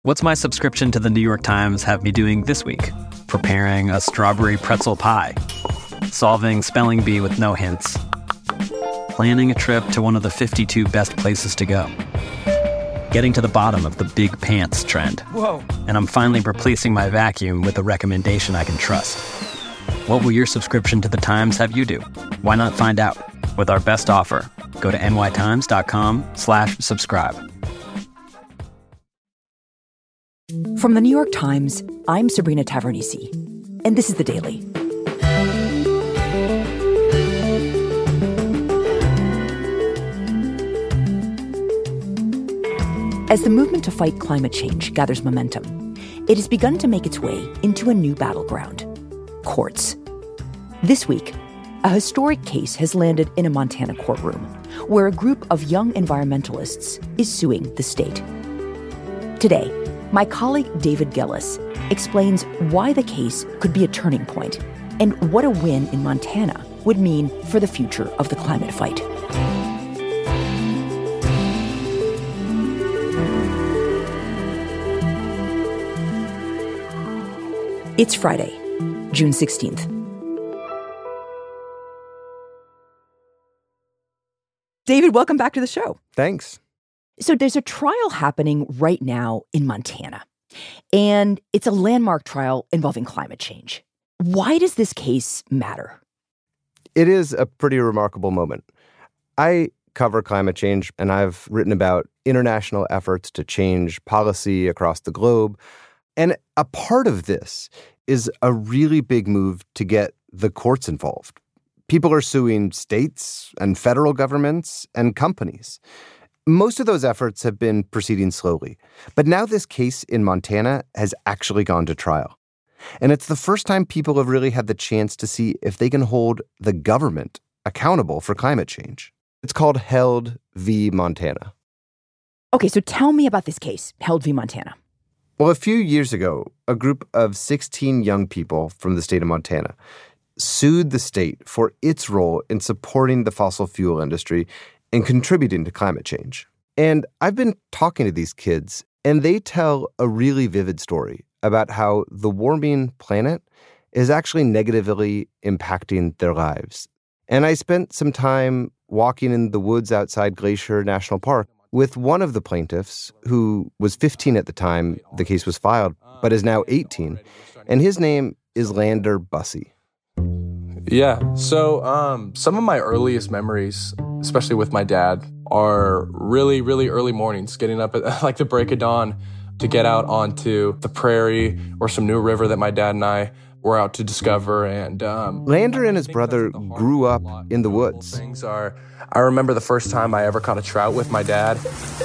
What's my subscription to the New York Times have me doing this week? Preparing a strawberry pretzel pie, solving spelling bee with no hints, planning a trip to one of the 52 best places to go, getting to the bottom of the big pants trend. Whoa. And I'm finally replacing my vacuum with a recommendation I can trust. What will your subscription to the Times have you do? Why not find out? With our best offer, go to nytimes.com/subscribe. From the New York Times, I'm Sabrina Tavernise, and this is The Daily. As the movement to fight climate change gathers momentum, it has begun to make its way into a new battleground: courts. This week, a historic case has landed in a Montana courtroom, where a group of young environmentalists is suing the state. Today, my colleague David Gillis explains why the case could be a turning point and what a win in Montana would mean for the future of the climate fight. It's Friday, June 16th. David, welcome back to the show. Thanks. So there's a trial happening right now in Montana, and it's a landmark trial involving climate change. Why does this case matter? It is a pretty remarkable moment. I cover climate change, and I've written about international efforts to change policy across the globe. And a part of this is a really big move to get the courts involved. People are suing states and federal governments and companies. Most of those efforts have been proceeding slowly, but now this case in Montana has actually gone to trial. And it's the first time people have really had the chance to see if they can hold the government accountable for climate change. It's called Held v. Montana. Okay, so tell me about this case, Held v. Montana. Well, a few years ago, a group of 16 young people from the state of Montana sued the state for its role in supporting the fossil fuel industry and contributing to climate change. And I've been talking to these kids, and they tell a really vivid story about how the warming planet is actually negatively impacting their lives. And I spent some time walking in the woods outside Glacier National Park with one of the plaintiffs, who was 15 at the time the case was filed, but is now 18. And his name is Lander Bussey. Yeah, so some of my earliest memories, especially with my dad, are really, really early mornings, getting up at like the break of dawn to get out onto the prairie or some new river that my dad and I were out to discover. And Lander and his brother grew up in the woods. I remember the first time I ever caught a trout with my dad,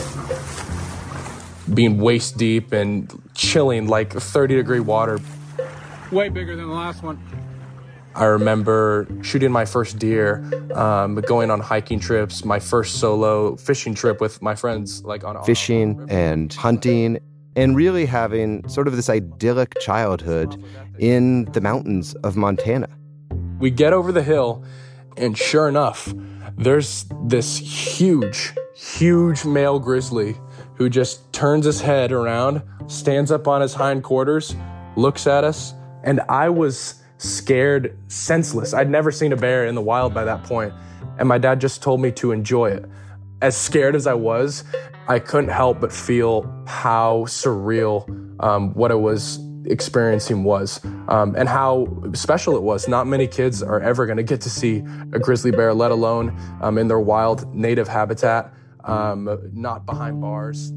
being waist deep and chilling like 30-degree water. Way bigger than the last one. I remember shooting my first deer, going on hiking trips, my first solo fishing trip with my friends, like on fishing and hunting, and really having sort of this idyllic childhood in the mountains of Montana. We get over the hill, and sure enough, there's this huge male grizzly who just turns his head around, stands up on his hindquarters, looks at us, and I was scared senseless. I'd never seen a bear in the wild by that point, and my dad just told me to enjoy it. As scared as I was, I couldn't help but feel how surreal what I was experiencing was, and how special it was. Not many kids are ever going to get to see a grizzly bear, let alone in their wild native habitat, not behind bars.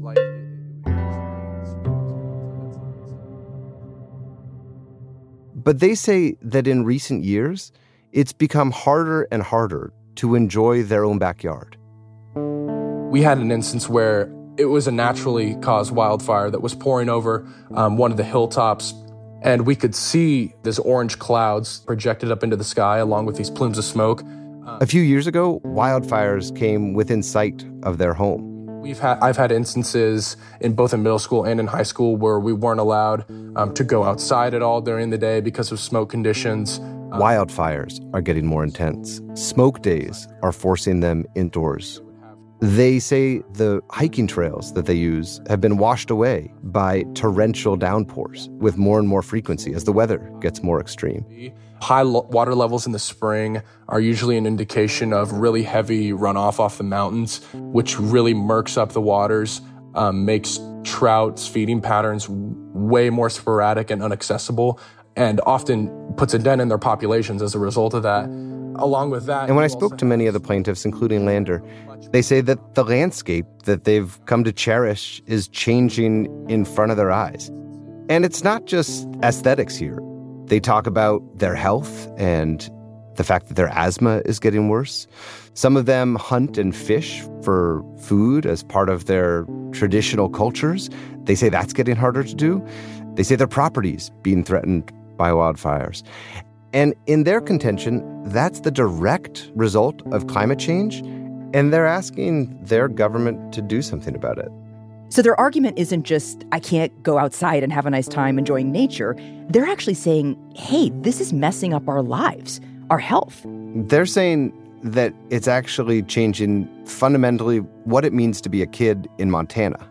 But they say that in recent years, it's become harder and harder to enjoy their own backyard. We had an instance where it was a naturally caused wildfire that was pouring over one of the hilltops, and we could see these orange clouds projected up into the sky along with these plumes of smoke. A few years ago, wildfires came within sight of their home. I've had instances in both in middle school and in high school where we weren't allowed to go outside at all during the day because of smoke conditions. Wildfires are getting more intense. Smoke days are forcing them indoors. They say the hiking trails that they use have been washed away by torrential downpours with more and more frequency as the weather gets more extreme. High water levels in the spring are usually an indication of really heavy runoff off the mountains, which really murks up the waters, makes trout's feeding patterns way more sporadic and inaccessible, and often puts a dent in their populations as a result of that. Along with that... And when I spoke to many of the plaintiffs, including Lander, they say that the landscape that they've come to cherish is changing in front of their eyes. And it's not just aesthetics here. They talk about their health and the fact that their asthma is getting worse. Some of them hunt and fish for food as part of their traditional cultures. They say that's getting harder to do. They say their property's being threatened by wildfires. And in their contention, that's the direct result of climate change, and they're asking their government to do something about it. So their argument isn't just, I can't go outside and have a nice time enjoying nature. They're actually saying, hey, this is messing up our lives, our health. They're saying that it's actually changing fundamentally what it means to be a kid in Montana.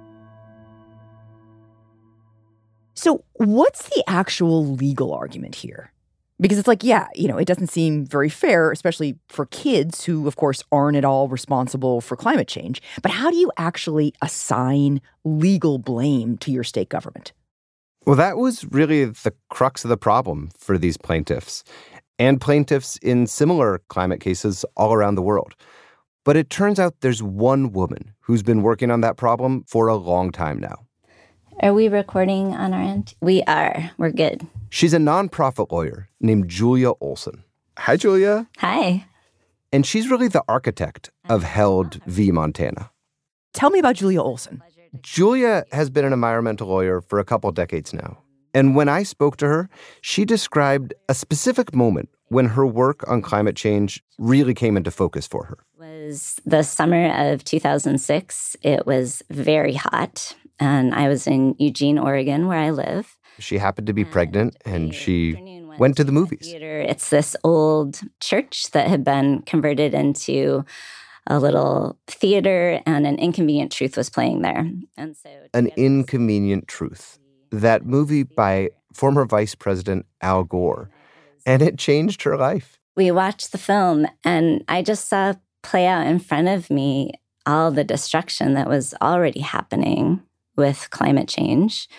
So what's the actual legal argument here? Because it's like, yeah, it doesn't seem very fair, especially for kids who, of course, aren't at all responsible for climate change. But how do you actually assign legal blame to your state government? Well, that was really the crux of the problem for these plaintiffs and plaintiffs in similar climate cases all around the world. But it turns out there's one woman who's been working on that problem for a long time now. Are we recording on our end? We are. We're good. She's a nonprofit lawyer named Julia Olson. Hi, Julia. Hi. And she's really the architect of Held v. Montana. Tell me about Julia Olson. Julia has been an environmental lawyer for a couple decades now. And when I spoke to her, she described a specific moment when her work on climate change really came into focus for her. It was the summer of 2006. It was very hot. And I was in Eugene, Oregon, where I live. She happened to be pregnant, and she went to the movies. It's this old church that had been converted into a little theater, and An Inconvenient Truth was playing there. And so, An Inconvenient Truth, that movie by former Vice President Al Gore, and it changed her life. We watched the film, and I just saw play out in front of me all the destruction that was already happening with climate change,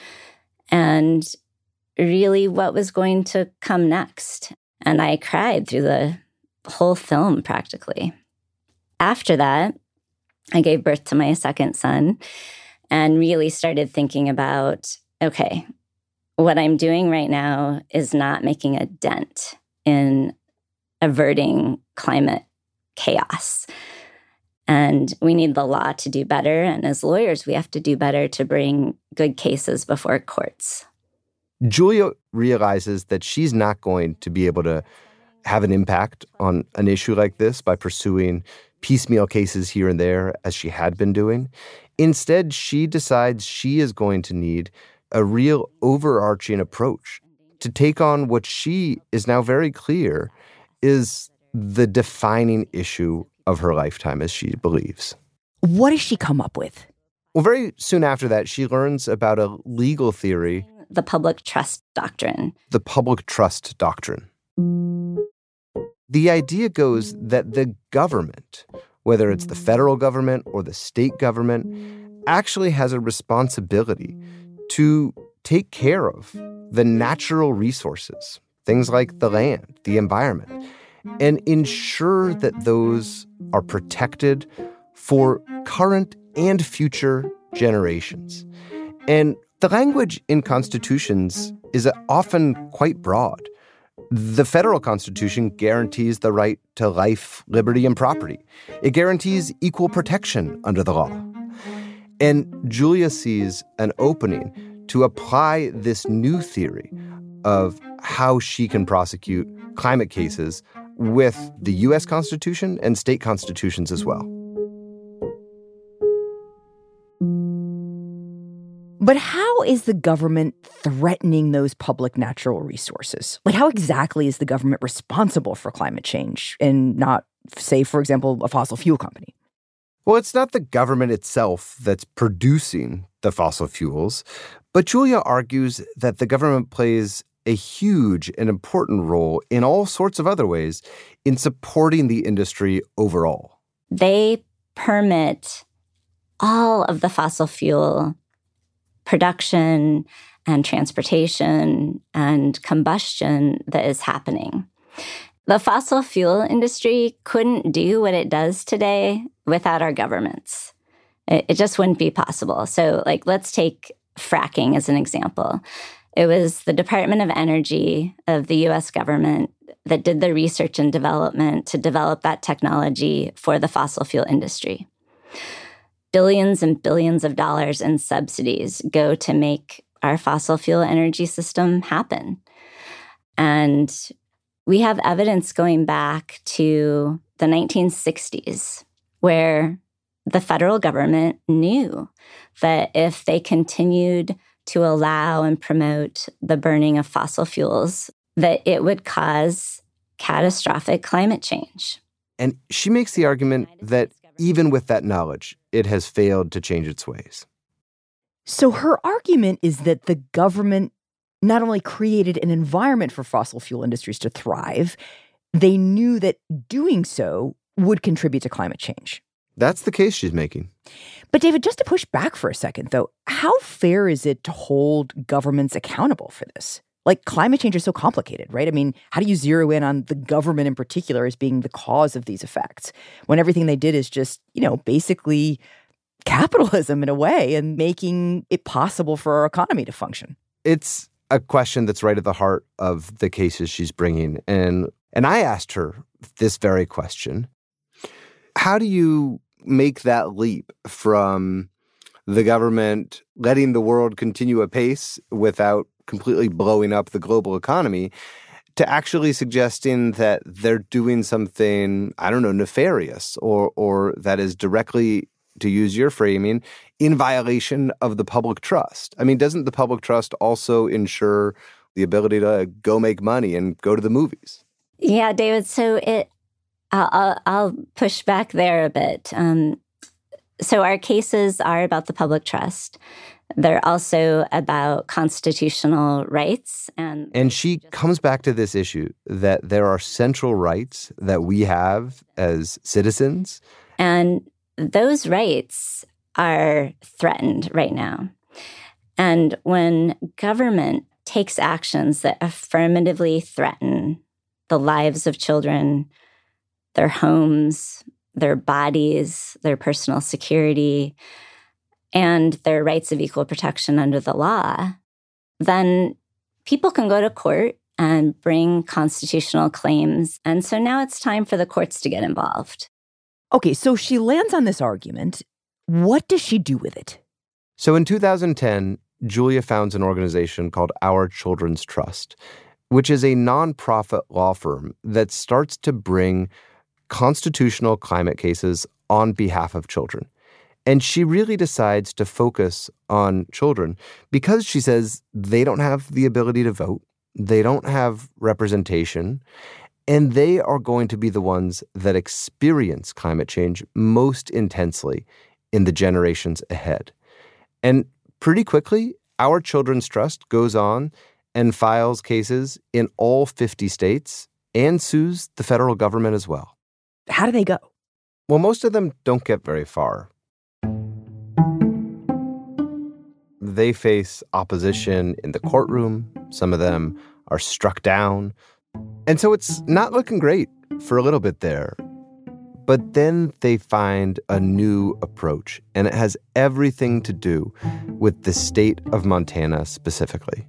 and really what was going to come next. And I cried through the whole film practically. After that, I gave birth to my second son and really started thinking about, okay, what I'm doing right now is not making a dent in averting climate chaos. And we need the law to do better. And as lawyers, we have to do better to bring good cases before courts. Julia realizes that she's not going to be able to have an impact on an issue like this by pursuing piecemeal cases here and there as she had been doing. Instead, she decides she is going to need a real overarching approach to take on what she is now very clear is the defining issue of her lifetime, as she believes. What does she come up with? Well, very soon after that, she learns about a legal theory. The public trust doctrine. The public trust doctrine. The idea goes that the government, whether it's the federal government or the state government, actually has a responsibility to take care of the natural resources, things like the land, the environment, and ensure that those are protected for current and future generations. And the language in constitutions is often quite broad. The federal constitution guarantees the right to life, liberty, and property. It guarantees equal protection under the law. And Julia sees an opening to apply this new theory of how she can prosecute climate cases with the U.S. Constitution and state constitutions as well. But how is the government threatening those public natural resources? Like, how exactly is the government responsible for climate change and not, say, for example, a fossil fuel company? Well, it's not the government itself that's producing the fossil fuels, but Julia argues that the government plays a huge and important role in all sorts of other ways in supporting the industry overall. They permit all of the fossil fuel production and transportation and combustion that is happening. The fossil fuel industry couldn't do what it does today without our governments. It just wouldn't be possible. So, let's take fracking as an example. It was the Department of Energy of the U.S. government that did the research and development to develop that technology for the fossil fuel industry. Billions and billions of dollars in subsidies go to make our fossil fuel energy system happen. And we have evidence going back to the 1960s where the federal government knew that if they continued to allow and promote the burning of fossil fuels, that it would cause catastrophic climate change. And she makes the argument that even with that knowledge, it has failed to change its ways. So her argument is that the government not only created an environment for fossil fuel industries to thrive, they knew that doing so would contribute to climate change. That's the case she's making. But David, just to push back for a second, though, how fair is it to hold governments accountable for this? Climate change is so complicated, right? I mean, how do you zero in on the government in particular as being the cause of these effects when everything they did is just, basically capitalism in a way and making it possible for our economy to function? It's a question that's right at the heart of the cases she's bringing. And I asked her this very question. How do you make that leap from the government letting the world continue apace without completely blowing up the global economy to actually suggesting that they're doing something, nefarious or that is directly, to use your framing, in violation of the public trust? I mean, doesn't the public trust also ensure the ability to go make money and go to the movies? Yeah, David. So I'll push back there a bit. So our cases are about the public trust. They're also about constitutional rights. And she comes back to this issue that there are central rights that we have as citizens. And those rights are threatened right now. And when government takes actions that affirmatively threaten the lives of children, their homes, their bodies, their personal security, and their rights of equal protection under the law, then people can go to court and bring constitutional claims. And so now it's time for the courts to get involved. Okay, so she lands on this argument. What does she do with it? So in 2010, Julia founds an organization called Our Children's Trust, which is a nonprofit law firm that starts to bring constitutional climate cases on behalf of children. And she really decides to focus on children because she says they don't have the ability to vote, they don't have representation, and they are going to be the ones that experience climate change most intensely in the generations ahead. And pretty quickly, Our Children's Trust goes on and files cases in all 50 states and sues the federal government as well. How do they go? Well, most of them don't get very far. They face opposition in the courtroom. Some of them are struck down. And so it's not looking great for a little bit there. But then they find a new approach, and it has everything to do with the state of Montana specifically.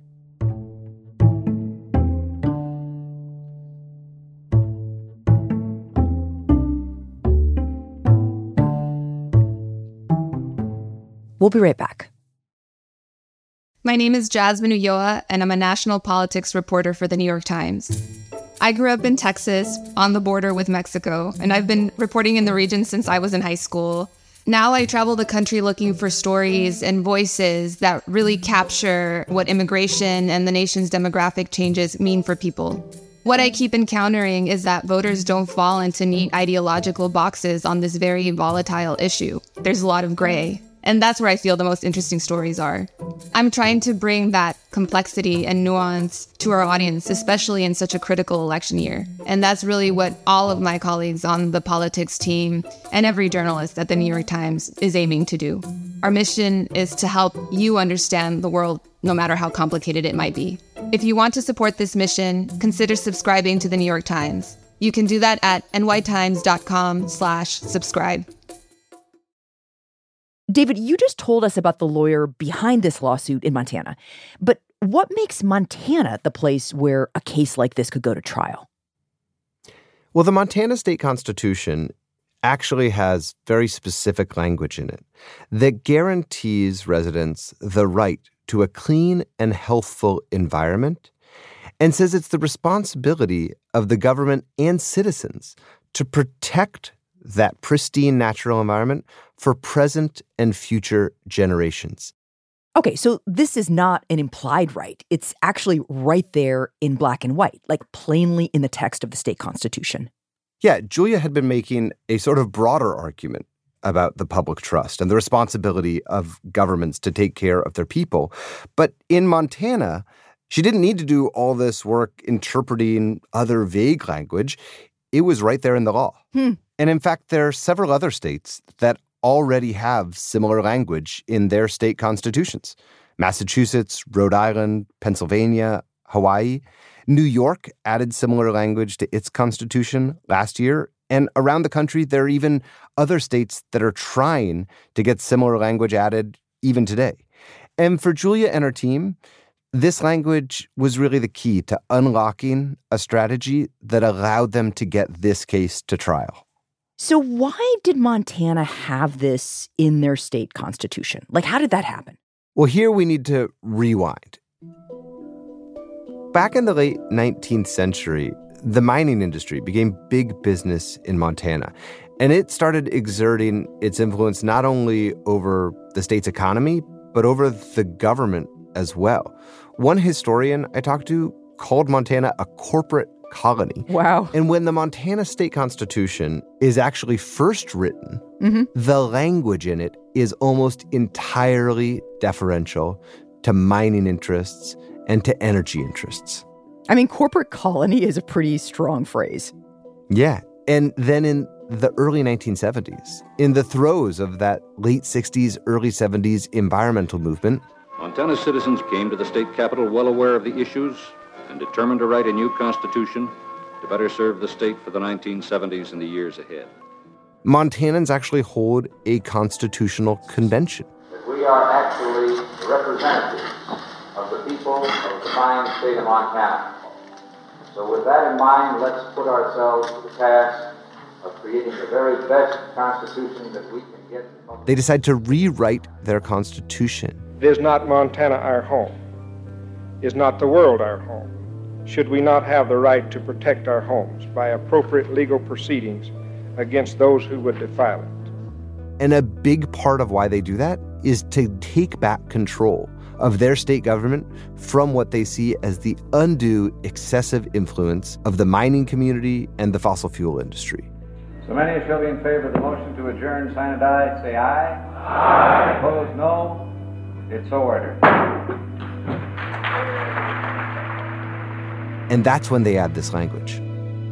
We'll be right back. My name is Jasmine Ulloa, and I'm a national politics reporter for The New York Times. I grew up in Texas, on the border with Mexico, and I've been reporting in the region since I was in high school. Now I travel the country looking for stories and voices that really capture what immigration and the nation's demographic changes mean for people. What I keep encountering is that voters don't fall into neat ideological boxes on this very volatile issue. There's a lot of gray. And that's where I feel the most interesting stories are. I'm trying to bring that complexity and nuance to our audience, especially in such a critical election year. And that's really what all of my colleagues on the politics team and every journalist at the New York Times is aiming to do. Our mission is to help you understand the world, no matter how complicated it might be. If you want to support this mission, consider subscribing to the New York Times. You can do that at nytimes.com/subscribe. David, you just told us about the lawyer behind this lawsuit in Montana. But what makes Montana the place where a case like this could go to trial? Well, the Montana state constitution actually has very specific language in it that guarantees residents the right to a clean and healthful environment and says it's the responsibility of the government and citizens to protect that pristine natural environment for present and future generations. Okay, so this is not an implied right. It's actually right there in black and white, like plainly in the text of the state constitution. Yeah, Julia had been making a sort of broader argument about the public trust and the responsibility of governments to take care of their people. But in Montana, she didn't need to do all this work interpreting other vague language. It was right there in the law. And in fact, there are several other states that already have similar language in their state constitutions. Massachusetts, Rhode Island, Pennsylvania, Hawaii. New York added similar language to its constitution last year. And around the country, there are even other states that are trying to get similar language added even today. And for Julia and her team, this language was really the key to unlocking a strategy that allowed them to get this case to trial. So why did Montana have this in their state constitution? Like, how did that happen? Well, here we need to rewind. Back in the late 19th century, the mining industry became big business in Montana, and it started exerting its influence not only over the state's economy, but over the government as well. One historian I talked to called Montana a corporate colony. Wow. And when the Montana state constitution is actually first written, the language in it is almost entirely deferential to mining interests and to energy interests. I mean, corporate colony is a pretty strong phrase. Yeah. And then in the early 1970s, in the throes of that late 60s, early 70s environmental movement, Montana citizens came to the state capitol well aware of the issues and determined to write a new constitution to better serve the state for the 1970s and the years ahead. Montanans actually hold a constitutional convention. We are actually representatives of the people of the fine state of Montana. So with that in mind, let's put ourselves to the task of creating the very best constitution that we can get. They decide to rewrite their constitution. Is not Montana our home? Is not the world our home? Should we not have the right to protect our homes by appropriate legal proceedings against those who would defile it? And a big part of why they do that is to take back control of their state government from what they see as the undue, excessive influence of the mining community and the fossil fuel industry. So many as shall be in favor of the motion to adjourn, sign and aye. Say aye. Aye. Opposed, no. It's so ordered. And that's when they add this language.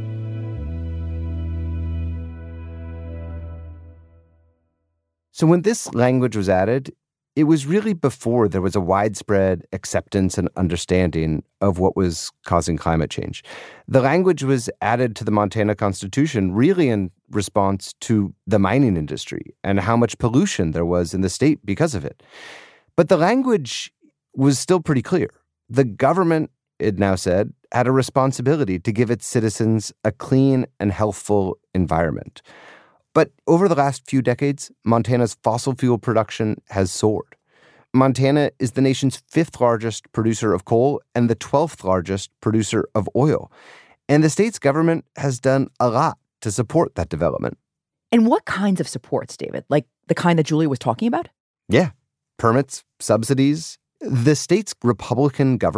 So when this language was added, it was really before there was a widespread acceptance and understanding of what was causing climate change. The language was added to the Montana Constitution really in response to the mining industry and how much pollution there was in the state because of it. But the language was still pretty clear. The government, it now said, had a responsibility to give its citizens a clean and healthful environment. But over the last few decades, Montana's fossil fuel production has soared. Montana is the nation's 5th largest producer of coal and the 12th largest producer of oil. And the state's government has done a lot to support that development. And what kinds of supports, David? Like the kind that Julia was talking about? Yeah. Permits, subsidies. The state's Republican government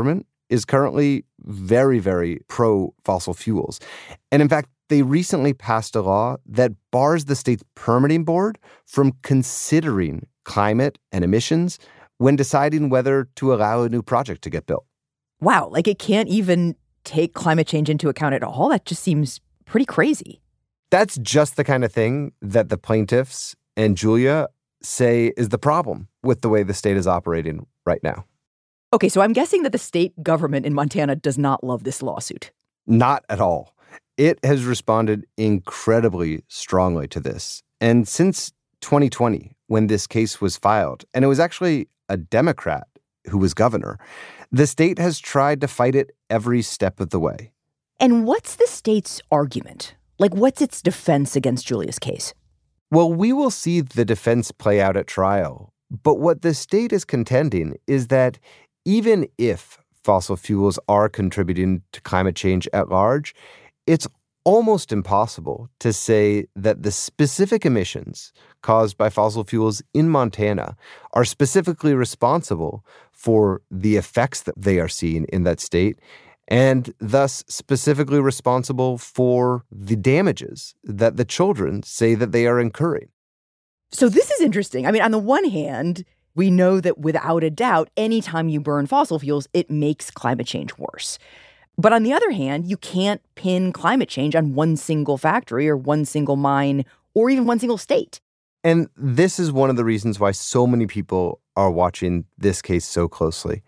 is currently very, very pro-fossil fuels. And in fact, they recently passed a law that bars the state's permitting board from considering climate and emissions when deciding whether to allow a new project to get built. Wow, like it can't even take climate change into account at all? That just seems pretty crazy. That's just the kind of thing that the plaintiffs and Julia say is the problem with the way the state is operating right now. Okay, so I'm guessing that the state government in Montana does not love this lawsuit. Not at all. It has responded incredibly strongly to this. And since 2020, when this case was filed, and it was actually a Democrat who was governor, the state has tried to fight it every step of the way. And what's the state's argument? Like, what's its defense against Julia's case? Well, we will see the defense play out at trial. But what the state is contending is that even if fossil fuels are contributing to climate change at large, it's almost impossible to say that the specific emissions caused by fossil fuels in Montana are specifically responsible for the effects that they are seeing in that state, and thus specifically responsible for the damages that the children say that they are incurring. So this is interesting. I mean, on the one hand, we know that without a doubt, anytime you burn fossil fuels, it makes climate change worse. But on the other hand, you can't pin climate change on one single factory or one single mine or even one single state. And this is one of the reasons why so many people are watching this case so closely.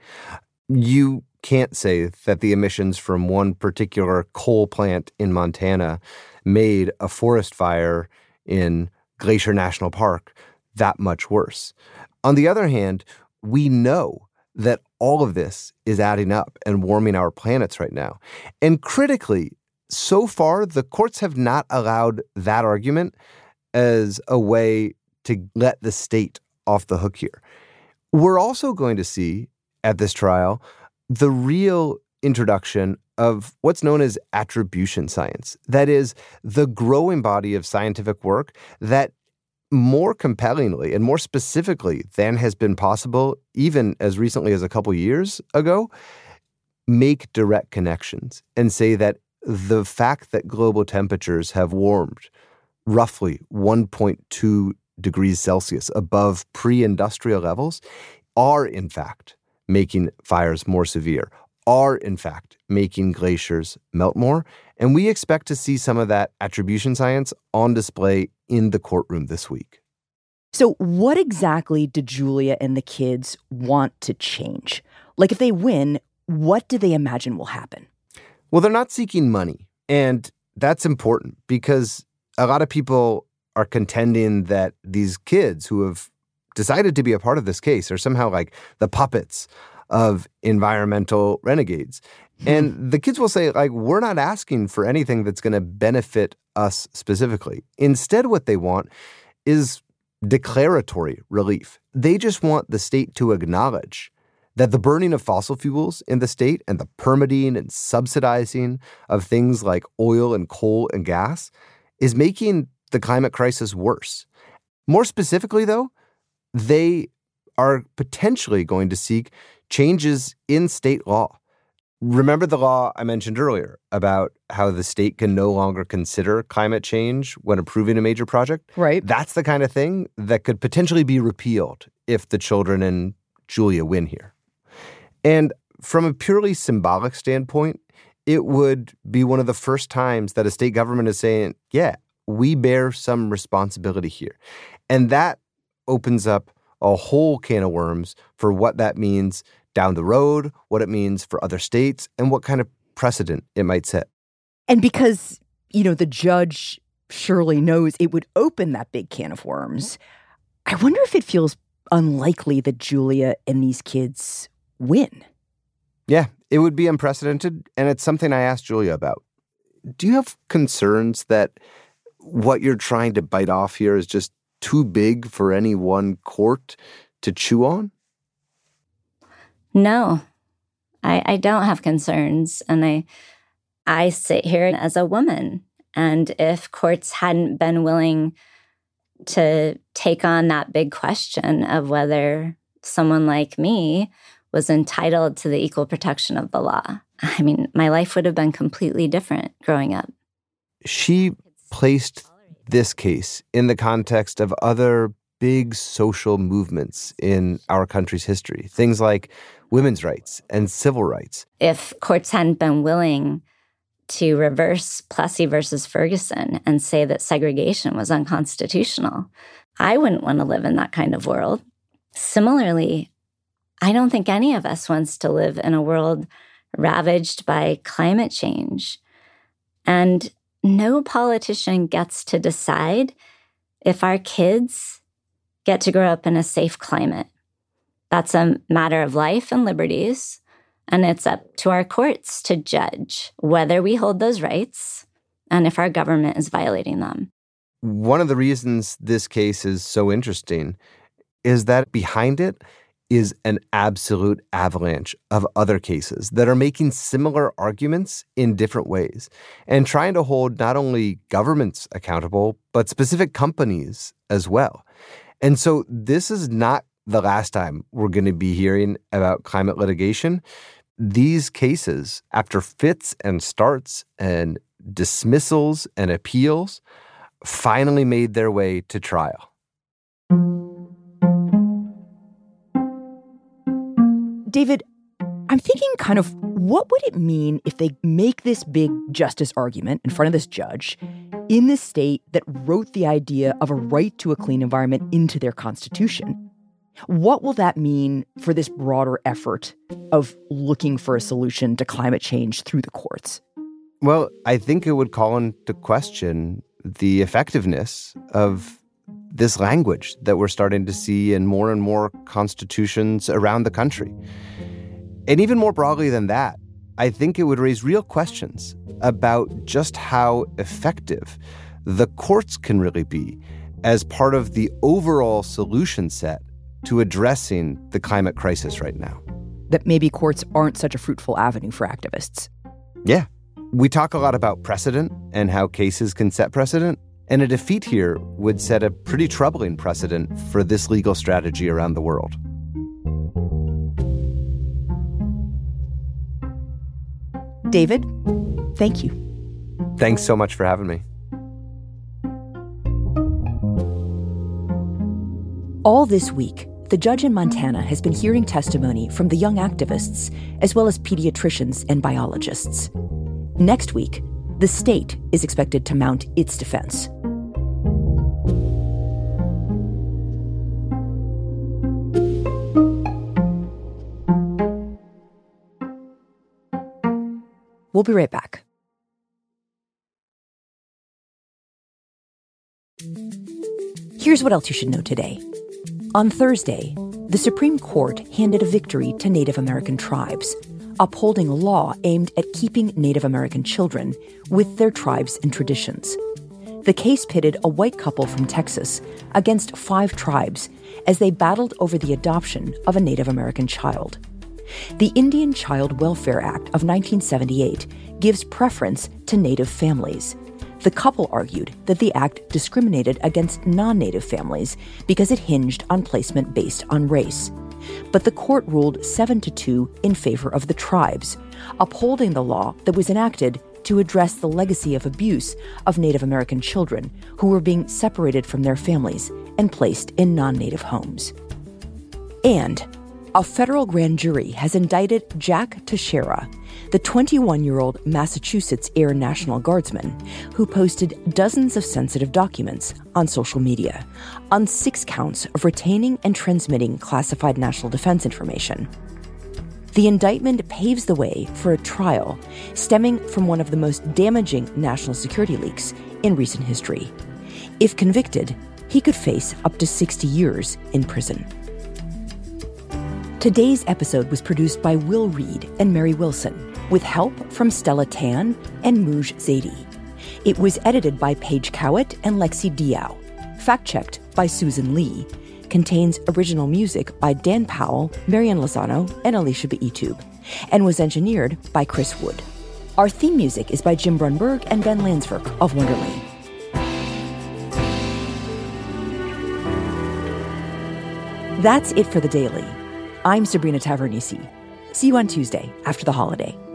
You can't say that the emissions from one particular coal plant in Montana made a forest fire in Glacier National Park that much worse. On the other hand, we know that all of this is adding up and warming our planets right now. And critically, so far, the courts have not allowed that argument as a way to let the state off the hook here. We're also going to see at this trial the real introduction of what's known as attribution science. That is, the growing body of scientific work that more compellingly and more specifically than has been possible even as recently as a couple years ago, make direct connections and say that the fact that global temperatures have warmed roughly 1.2 degrees Celsius above pre-industrial levels are, in fact, making fires more severe, are, in fact, making glaciers melt more. And we expect to see some of that attribution science on display in the courtroom this week. So what exactly do Julia and the kids want to change? Like, if they win, what do they imagine will happen? Well, they're not seeking money. And that's important because a lot of people are contending that these kids who have decided to be a part of this case are somehow like the puppets of environmental renegades. And the kids will say, like, we're not asking for anything that's going to benefit us specifically. Instead, what they want is declaratory relief. They just want the state to acknowledge that the burning of fossil fuels in the state and the permitting and subsidizing of things like oil and coal and gas is making the climate crisis worse. More specifically, though, they are potentially going to seek changes in state law. Remember the law I mentioned earlier about how the state can no longer consider climate change when approving a major project? Right. That's the kind of thing that could potentially be repealed if the children and Julia win here. And from a purely symbolic standpoint, it would be one of the first times that a state government is saying, yeah, we bear some responsibility here. And that opens up a whole can of worms for what that means down the road, what it means for other states, and what kind of precedent it might set. And because, the judge surely knows it would open that big can of worms, I wonder if it feels unlikely that Julia and these kids win. Yeah, it would be unprecedented, and it's something I asked Julia about. Do you have concerns that what you're trying to bite off here is just too big for any one court to chew on? No, I don't have concerns. And I sit here as a woman. And if courts hadn't been willing to take on that big question of whether someone like me was entitled to the equal protection of the law. I mean, my life would have been completely different growing up. She placed this case in the context of other big social movements in our country's history, things like women's rights and civil rights. If courts hadn't been willing to reverse Plessy versus Ferguson and say that segregation was unconstitutional, I wouldn't want to live in that kind of world. Similarly, I don't think any of us wants to live in a world ravaged by climate change. And no politician gets to decide if our kids get to grow up in a safe climate. That's a matter of life and liberties, and it's up to our courts to judge whether we hold those rights and if our government is violating them. One of the reasons this case is so interesting is that behind it is an absolute avalanche of other cases that are making similar arguments in different ways and trying to hold not only governments accountable, but specific companies as well. And so this is not the last time we're going to be hearing about climate litigation. These cases, after fits and starts and dismissals and appeals, finally made their way to trial. David, I'm thinking kind of, what would it mean if they make this big justice argument in front of this judge in this state that wrote the idea of a right to a clean environment into their constitution? What will that mean for this broader effort of looking for a solution to climate change through the courts? Well, I think it would call into question the effectiveness of this language that we're starting to see in more and more constitutions around the country. And even more broadly than that, I think it would raise real questions about just how effective the courts can really be as part of the overall solution set to addressing the climate crisis right now. That maybe courts aren't such a fruitful avenue for activists. Yeah. We talk a lot about precedent and how cases can set precedent, and a defeat here would set a pretty troubling precedent for this legal strategy around the world. David, thank you. Thanks so much for having me. All this week, the judge in Montana has been hearing testimony from the young activists, as well as pediatricians and biologists. Next week, the state is expected to mount its defense. We'll be right back. Here's what else you should know today. On Thursday, the Supreme Court handed a victory to Native American tribes, upholding a law aimed at keeping Native American children with their tribes and traditions. The case pitted a white couple from Texas against 5 tribes as they battled over the adoption of a Native American child. The Indian Child Welfare Act of 1978 gives preference to Native families. The couple argued that the act discriminated against non-Native families because it hinged on placement based on race. But the court ruled 7-2 in favor of the tribes, upholding the law that was enacted to address the legacy of abuse of Native American children who were being separated from their families and placed in non-Native homes. And a federal grand jury has indicted Jack Teixeira, the 21-year-old Massachusetts Air National Guardsman who posted dozens of sensitive documents on social media on 6 counts of retaining and transmitting classified national defense information. The indictment paves the way for a trial stemming from one of the most damaging national security leaks in recent history. If convicted, he could face up to 60 years in prison. Today's episode was produced by Will Reed and Mary Wilson, with help from Stella Tan and Mooj Zaidi. It was edited by Paige Cowett and Lexi Diao, fact-checked by Susan Lee, contains original music by Dan Powell, Marian Lozano, and Alicia Beitube, and was engineered by Chris Wood. Our theme music is by Jim Brunberg and Ben Landsverk of Wonderlane. That's it for The Daily. I'm Sabrina Tavernisi. See you on Tuesday after the holiday.